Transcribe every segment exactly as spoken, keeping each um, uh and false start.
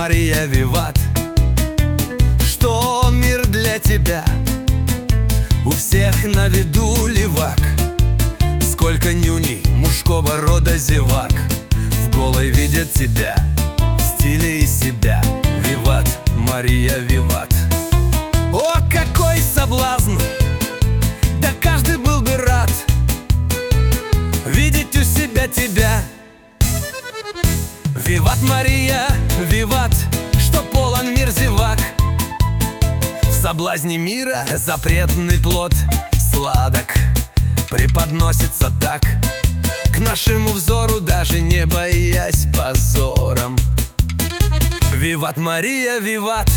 Мария, виват, что мир для тебя, у всех на виду левак. Сколько нюней мужского рода зевак в голой видят тебя, в стиле из себя. Виват, Мария, виват. О, какой соблазн! Да каждый был бы рад видеть у себя тебя. Виват, Мария, виват, что полон мир зевак. В соблазне мира запретный плод сладок преподносится так к нашему взору, даже не боясь позором. Виват, Мария, виват.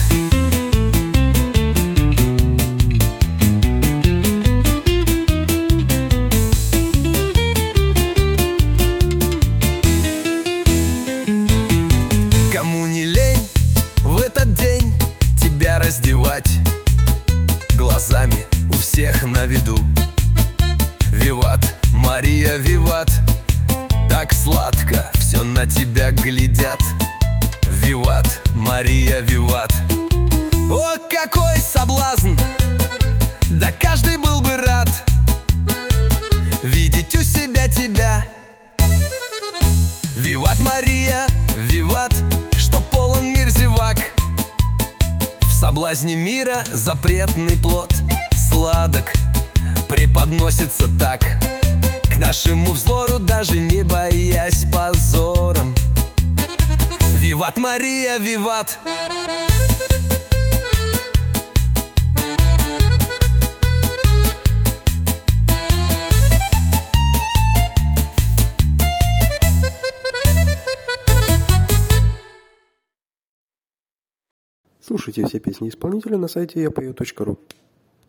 Кому не лень в этот день тебя раздевать, глазами у всех на виду. Виват, Мария, виват, так сладко все на тебя глядят. Виват, Мария, виват. О, какой соблазн! Да каждый был бы рад видеть у себя тебя. Виват, Мария, виват, что полон мир зевак. В соблазне мира запретный плод сладок преподносится так к нашему взору, даже не боясь позором. Виват, Мария, виват. Слушайте все песни исполнителя на сайте я пою точка ру.